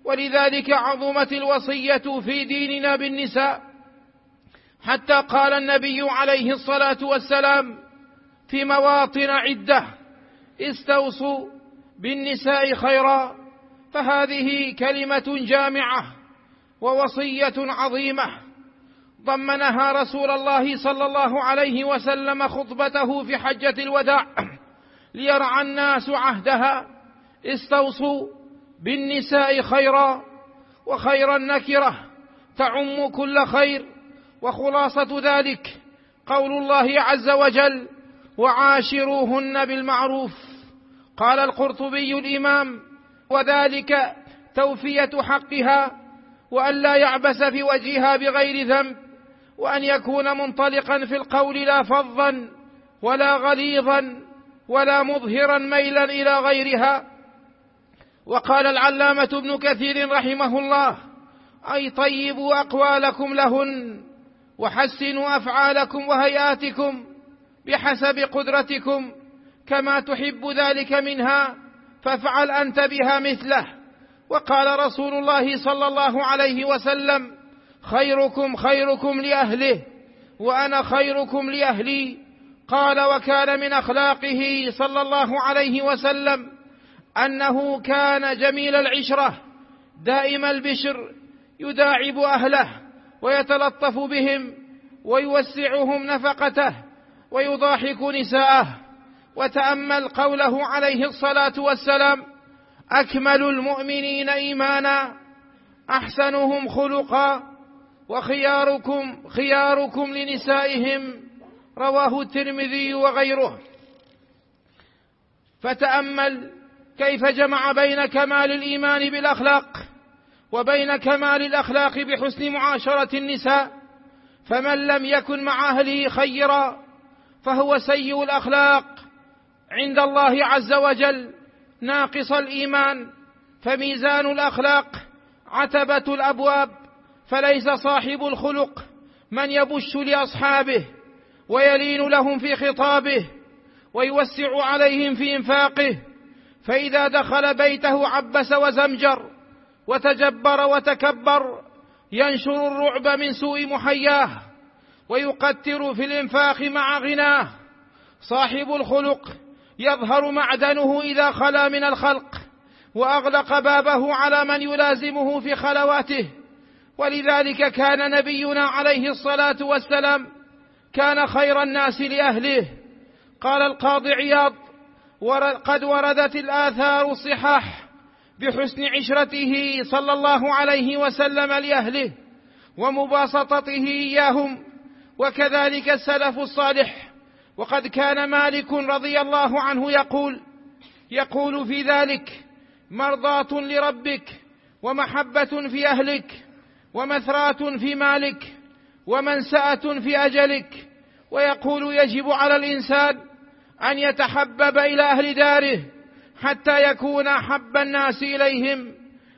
ولذلك عظمت الوصية في ديننا بالنساء، حتى قال النبي عليه الصلاة والسلام في مواطن عدة: استوصوا بالنساء خيرا. فهذه كلمة جامعة ووصية عظيمة ضمنها رسول الله صلى الله عليه وسلم خطبته في حجة الوداع ليرعى الناس عهدها: استوصوا بالنساء خيرا. وخير النكرة تعم كل خير، وخلاصة ذلك قول الله عز وجل: وعاشروهن بالمعروف. قال القرطبي الإمام: وذلك توفية حقها، وأن لا يعبس في وجهها بغير ذنب، وأن يكون منطلقا في القول لا فظا ولا غليظا ولا مظهرا ميلا إلى غيرها. وقال العلامة ابن كثير رحمه الله: أي طيبوا أقوالكم لهن، وحسنوا أفعالكم وهيئاتكم بحسب قدرتكم، كما تحب ذلك منها فافعل أنت بها مثله. وقال رسول الله صلى الله عليه وسلم: خيركم خيركم لأهله، وأنا خيركم لأهلي. قال: وكان من أخلاقه صلى الله عليه وسلم أنه كان جميل العشرة دائم البشر، يداعب أهله ويتلطف بهم ويوسعهم نفقته ويضاحك نساءه. وتأمل قوله عليه الصلاة والسلام: أكمل المؤمنين إيمانا أحسنهم خلقا وخياركم خياركم لنسائهم. رواه الترمذي وغيره. فتأمل كيف جمع بين كمال الإيمان بالأخلاق وبين كمال الأخلاق بحسن معاشرة النساء. فمن لم يكن مع أهله خيرا فهو سيء الأخلاق عند الله عز وجل، ناقص الإيمان. فميزان الأخلاق عتبة الأبواب، فليس صاحب الخلق من يبش لأصحابه ويلين لهم في خطابه ويوسع عليهم في إنفاقه، فإذا دخل بيته عبس وزمجر وتجبر وتكبر، ينشر الرعب من سوء محياه ويقتر في الإنفاق مع غناه. صاحب الخلق يظهر معدنه إذا خلا من الخلق، وأغلق بابه على من يلازمه في خلواته. ولذلك كان نبينا عليه الصلاة والسلام كان خير الناس لأهله. قال القاضي عياض: قد وردت الآثار الصحاح بحسن عشرته صلى الله عليه وسلم لأهله ومباسطته إياهم، وكذلك السلف الصالح. وقد كان مالك رضي الله عنه يقول في ذلك: مرضاة لربك، ومحبة في أهلك، ومثرات في مالك، ومنسأة في أجلك. ويقول: يجب على الإنسان أن يتحبب إلى أهل داره حتى يكون أحب الناس إليهم.